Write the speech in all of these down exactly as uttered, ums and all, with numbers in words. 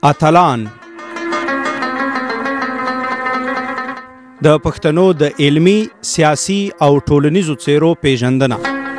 اتلان د پښتنو د علمی، سیاسي او ټولنیزو څیرو پیژندنه.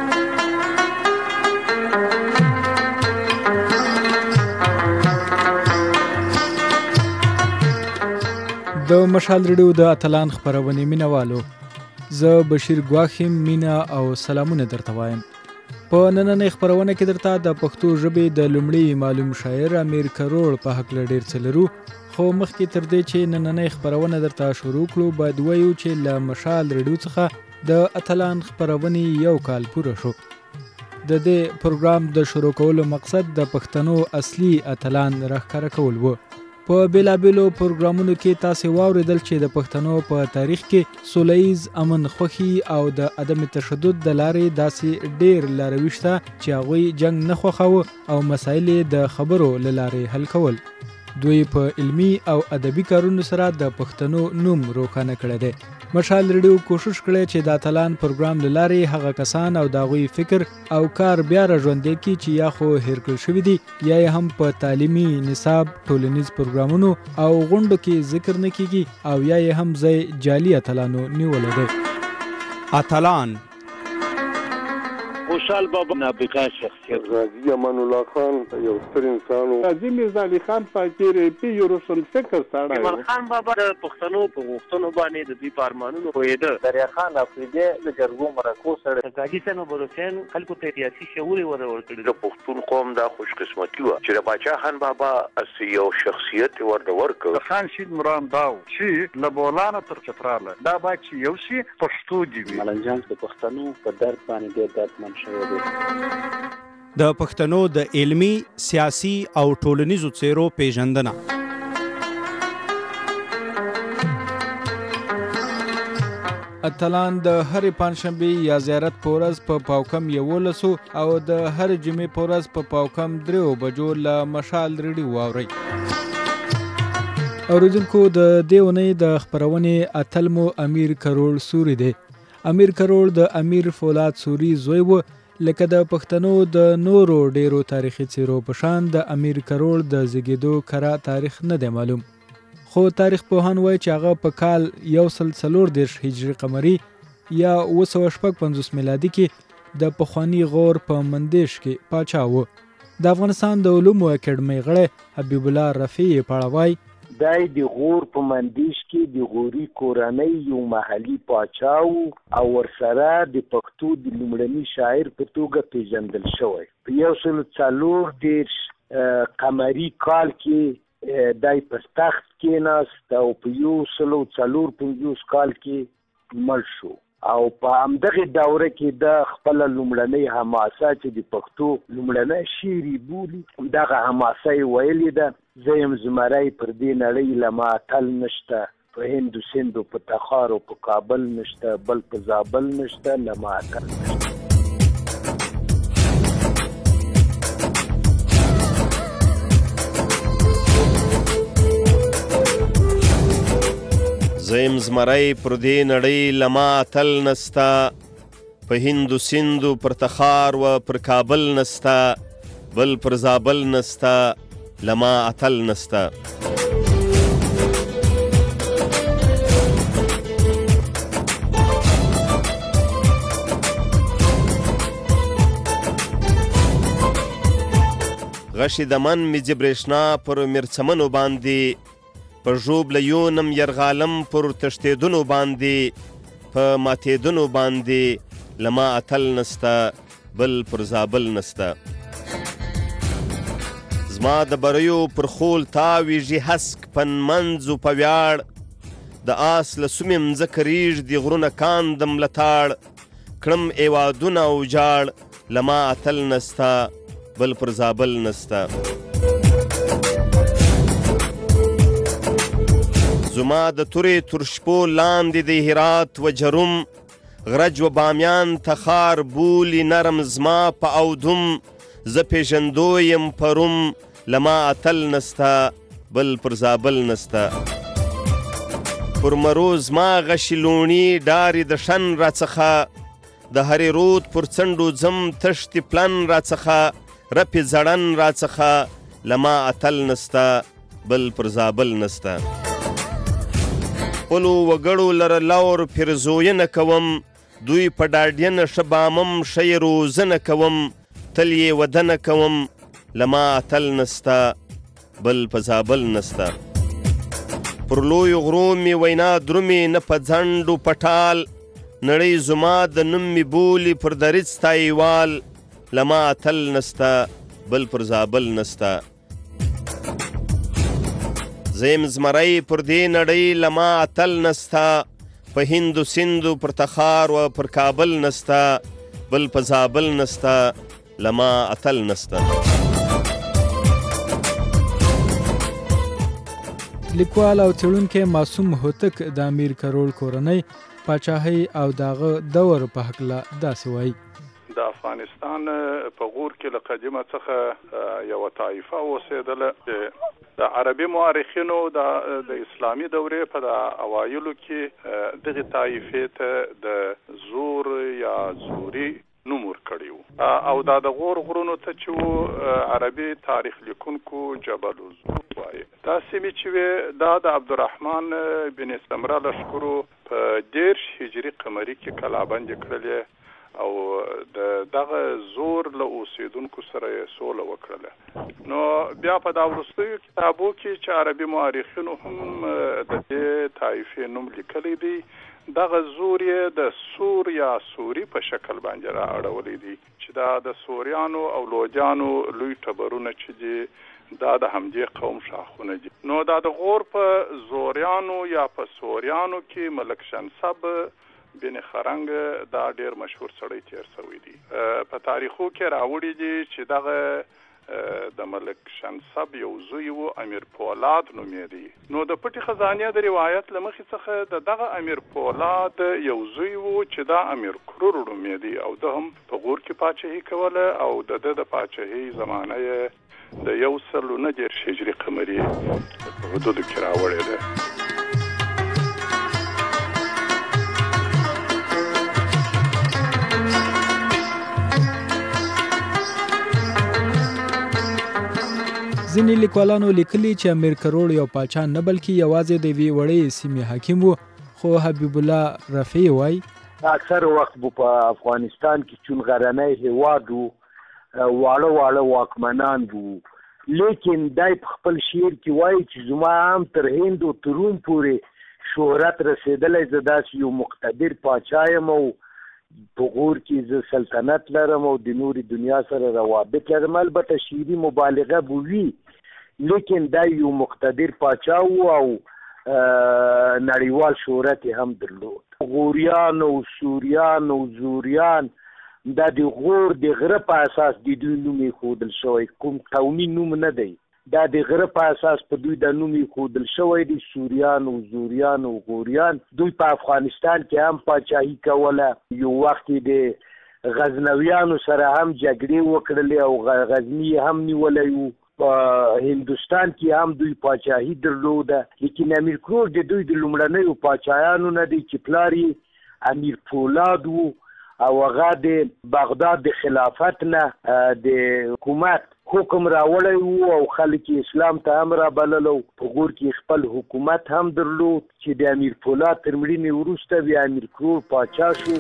د مشال ریډیو د اتلان خپرونې مینوالو، زه بشیر ګواخیم مینا او سلامونه درته وایم. په نننۍ خپرونه کې درته د پښتو ژبې د لومړي معلوم شاعر امیر کروړ په هکله ډېر څه لرو، خو مخکې تر دې چې نننۍ خپرونه درته شروع کړو باید ووایو چې له مشال ریډیو څخه د اتلان خپرونې یو کال پوره شو. د دې پروګرام د شروع کولو مقصد د پښتنو اصلي اتلان راښکاره کول و. په بېلابېلو پروګرامونو کې تاسې واورېدل چې د پښتنو په تاریخ کې سوله ییز امن خوښي او د عدم تشدد د لارې داسې ډېر لاروي شته چې هغوی جنګ نه خوښاوه او مسایل یې د خبرو له لارې حل کول. دوی په علمي او ادبي کارونو سره د پښتنو نوم روښانه کړی دی. مشال ریډیو کوشش کړی چې د اتلان پروګرام له لارې هغه کسان او د هغوی فکر او کار بیا راژوندی کړي چې یا خو هیر کړل شوي دي یا یې هم په تعلیمي نصاب، ټولنیز پروګرامونو او غونډو کې ذکر نه کیږي او یا یې هم ځای جعلي اتلانو نیولی دی. اتلان خوشحال بابا نابغه شخصیت، غازی امان الله خان یو ستر انسان و، غازی میرزا علي خان فقیر پی یو روشن فکر سړی و. ایمل خان بابا د پښتنو په غوښتنو باندې د دوی په ارمانونو پوهېده. دریا خان افریدی د جرګو مرکو سړی. غازي صاحب بروسین خلکو ته سیاسي شعور یې ور ورکړی. د پښتون قوم دا خوش قسمتي وه چې د باچا خان بابا اصلي یو شخصیت یې ورته ورکړ. د خان شید مرام دا و چې له بولانه تر چتراله دا باید چې یو شي پښتو دي وي. ملنجان د پښتنو په درد باندې ډېر دردمن شوی دی. د پښتنو د علمی، سیاسي او ټولنیزو څیرو پیژندنه. اتلان د هرې پنجشنبې یا زیارت په ورځ په پاوکم یولسو او د هرې جمعې په ورځ په پاوکم دریو بجو له مشال ریډیو واورئ. اورېدونکو، د دې اونۍ د خپرونې اتل مو امیر کروړ سوري دی. امیر کروړ د امیر فولاد سوري زوی و. لکه د پښتنو د نورو ډیرو تاریخي څیرو په شان د امیر کروړ د زیږېدو کره تاریخ نه دی معلوم، خو تاریخ پوهان وایي چې هغه په کال یو سل څلور دېرش هجري قمري یا اوه سوه شپږ پنځوس میلادي کې د پخواني غور په مندیش کې پاچا و. د افغانستان د علومو اکاډمۍ غړی حبیب الله رفیع په اړه وایي دای د غور په مندیش کې د غوري کورنۍ یو محلي پاچا و او ورسره د پښتو د لومړني شاعر په توګه پیژندل شوی. په یو سل څلور دېرش قمري کال کې دای په تخت کېناست او په یو سل څلور پنځوس کال کې مړ شو او په همدغه دوره کې د خپل لومړنۍ حماسه چې د پښتو لومړنی شعر یې بولي دغه حماسه یې ویلې ده: زه یم زمری پر دې نړۍ له ما اتل نشته، په هند و سند و په تخار و په کابل نشته، بل په زابل نشته، له ما اتل نشته. زه یم زمری پر دې نړۍ له ما اتل نسته، په هند و سند و پر تخار و پر کابل نسته، بل پر زابل نسته، له ما اتل نسته. غشي د من مې ځي برېښنا پر مرڅمنو باندې، په ژوبله یونم یرغالم پر تښتېدنو باندې، په ماتېدنو باندې، له ما اتل نسته، بل پر زابل نسته. زما د بریو پر خول تاویږي هسک پنمنځ و په ویاړ، د آس له سومې مځکه ریږدي غرونه کاندم له تاړ، کړم ایوادونه او جاړ، له ما اتل نسته، بل پر زابل نسته. زما د تورې تر شپو لاندې د هرات و جروم، غرج و بامیان تخار بولی نرم زما په اودم، زه پیژندو یم پروم، له ما اتل نسته، بل پر زابل نسته. پر مرو زما غشي لوڼي ډارې د شن راڅخه، د هرې رود پر څنډو ځم تښتې پلن راڅخه، رپې زړن راڅخه، له ما اتل نسته، بل پر زابل نسته. خپلو وګړو لره لور پیرزوینه کوم، دوی په ډاډینه ښه بامم ښه یې روزنه کوم، تل یې ودنه کوم، له ما اتل نسته بل په زابل نسته. پر لویو غرو مې وینا درومې نه په ځنډو پټال، نړۍ زما د نوم مې بولي پر دریځ تایوال، له ما اتل نسته بل پر زابل نسته. زیم زمری پر دې نړۍ له ما اتل نسته، په هندو سندو پر تخار و پر کابل نسته بل په زابل نسته، له ما اتل نسته. لیکوال او څېړونکی معصوم هوتک د امیر کروړ کورنۍ پاچاهۍ او دغه دور په هکله داسې وایي. د افغانستان په غور کې له قدیمه څخه یوه طایفه اوسېدله چې د عربي مورخینو د اسلامي دورې په اوایلو کې دغې طایفې ته د زور یا زوري نوم ورکړی و، او دا د غور غرونو ته چې و عربي تاریخ لیکونکو جبل الزور وایي. دا سیمې چې وې دا د عبدالرحمن بن سمره لښکرو په دېرش هجري قمري کې کلابندې کړلې او د دغه زور له اوسېدونکو سره یې سوله وکړله. نو بیا په دا وروستیو کتابو کې چې عربي مورخینو هم د دې طایفې نوم لیکلی دی، دغه زور یې د سور یا سوري په شکل باندې را اړولی دی چې دا د سوریانو او لودیانو لوی ټبرونه چې دي دا د همدې قوم شاخونه دي. نو دا د غور په زوریانو یا په سوریانو کې ملک شنسب بن خرنګ دا ډیر مشهور سړی تیر شوی دی. په تاریخو کې راوړي دي چې دغه د ملک شنسب یو زوی و امیر پولاد نومېدی. نو د پټي خزانه د روایت لمخې څخه د دغه امیر پولاد یو زوی و چې دا امیر کرور نومېدی او د هم په غور کې پاچاهي کوله او د د د پاچاهي زمانه د یو سل نه دېرش هجري قمري په حدودو کې راوړې ده. ځینې لیکوالانو لیکلي چې امیر کروړ یو پاچا نه بلکې یوازې د یوې وړې سیمې حاکم و، خو حبیب الله رفیع وایي اکثر وخت په افغانستان کې چون غرنی هیواد و، واړه واړه واکمنان وو، لیکن دای په خپل شعر کې وایي چې زما هم تر هند او تروم پورې شهرت رسېدلی، زه داسې یو مقتدر پاچا یم او په غور کې زه سلطنت لرم او د نورې دنیا سره روابط لرم. البته شعري مبالغه به وي، لیکن دا یو مقتدر پاچا و او نړیوال شهرت هم درلود. غوریان او سوریان او زوریان دا د غور د غره په اساس د دوی نوم ایښودل شوی، کوم قومي نوم نه دی، دا د غره په اساس په دوی د نوم ایښودل شوی دی. سوریان او زوریان او غوریان دوی په افغانستان کې هم پاچاهي کوله، یو وخت د غزنویانو سره هم جګړې وکړلې او غزني هم نیولی و. په هندوستان کې هم دوی پاچاهي درلوده، لیکن امیر کروړ د دوی د لومړنیو پاچایانو نه دی چې پلار یې امیر پولاد و او هغه د بغداد د خلافت نه د حکومت حکم راوړی و او خلک اسلام ته هم رابللو. په غور کې خپل حکومت هم درلود چې د امیر پولاد تر مړینې وروسته بیا امیر کروړ پاچا شو.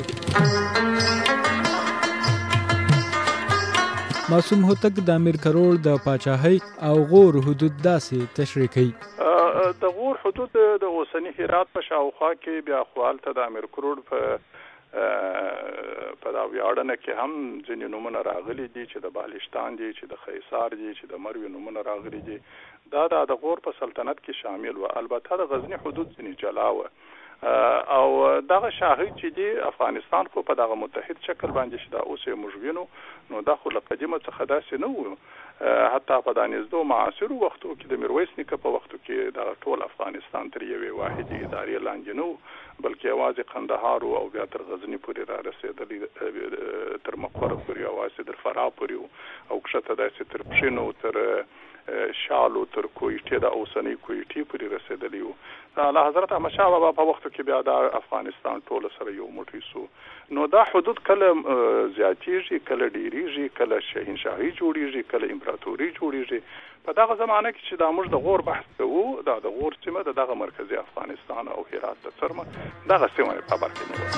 معصوم هوتک د امیر کروړ د پاچاهۍ او غور حدود داسې تشریح کوي. د غور حدود د اوسني هرات په شاوخوا کې بیا خو هلته د امیر کروړ په په دا ویاړنه کې هم ځینې نومونه راغلي دي چې د بالشتان دي، چې د خیسار دي، چې د مروې نومونه راغلي دي. دا د غور په سلطنت کې شامل و. البته د غزني حدود ځینې جلا و او دغه شاهي چې دی افغانستان خو په دغه متحد شکل باندې چې دا اوس یې موږ وینو، نو دا خو له قدیمه څخه داسې نه و. حتی په دا نږدې معاصرو وختو کې د میرویس نیکه په وختو کې دغه ټول افغانستان تر یوې واحدې ادارې لاندې نه و، بلکې یوازې قندهار او بیا تر غزني پورې را رسېدلي، تر مقر پورې، یوازې تر فراه پورې او کښته داسې تر پښینو تر شالو تر کویټې د اوسنۍ کویټې پورې رسېدلی وو. له حضرت احمدشاه بابا په وخت کې بیا د افغانستان ټول سره یو موټی سو. نو دا حدود کله زیاتېږي، کله ډېرېږي، کله شهنشاهي جوړېږي، کله امپراتوري جوړېږي. په دغه زمانه کې چې دا موږ د غور بحث کوو، دا د غور سیمه د دغه مرکزي افغانستان او هرات د څرمه دغه سیمه په برخه کې نه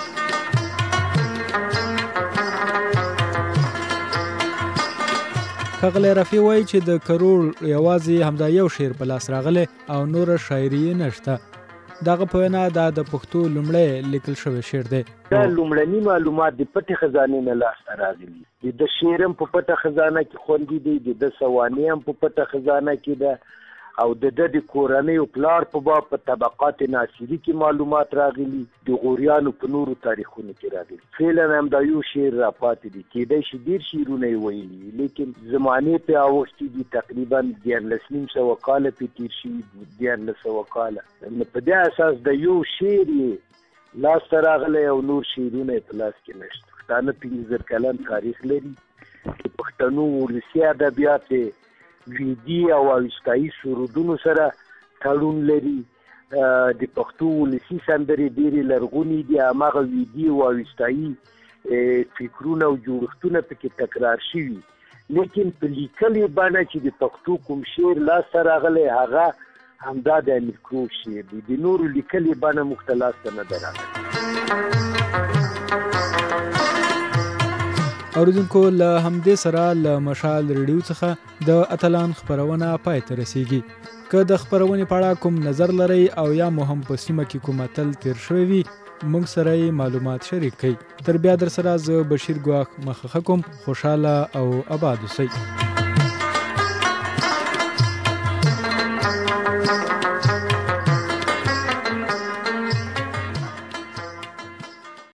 ښاغلی رفیع وایي چې د کروړ یوازې همدا یو شعر په لاس راغلی او نوره شاعري یې نشته. دغه په وینا دا د پښتو لومړی لیکل شوی شعر دی. دا لومړني معلومات د پټې خزانې نه لاسته راغلي. د شعر هم په پټه خزانه کې خوندي دي، د سوانح هم په پټه خزانه کې ده، او د د د کورنۍ او پلار په باب په طبقات ناصري کې معلومات راغلي، د غوریانو په نورو تاریخونو کې راغلي. فعلا هم دا یو شعر را پاتې دي، کېدای شي ډېر شعرونه یې ویلي، لیکن زمانې پې اوښتي دي، تقریبا دیارلس نیم سوه کاله پې تېر شوي، دیارلس سوه کاله. نو په دې اساس د یو شعر یې لاسته راغلی او نور شعرونه یې په لاس کې نشته. پښتانه پنځه زر کلن تاریخ لري. د پښتنو ولسي ادبیات ویدي او اوستایي سرودونو سره تړون لري. د پښتو ولسي سندرې ډېرې لرغونې دي، هماغه ویدي او اوستایي فکرونه او جوړښتونه پکې تکرار شوي. لیکن په لیکلې بڼه چې د پښتو کوم شعر لاسته راغلی هغه همدا د امیر کروړ شعر دی. د نورو لیکلې بڼه موږ ته لاسته نه ده راغلې. اوریدونکو له همدې سره له مشال ریډیو څخه د اتلان خپرونه پای ته رسیږي. که د خپرونې په اړه کوم نظر لرئ او یا مو هم په سیمه کې کوم اتل تیر شوی وي، موږ سره معلومات شریک کړئ. تر بیا در سره زه بشیر ګواښ مخه کوم. خوشحاله او آباد اوسئ.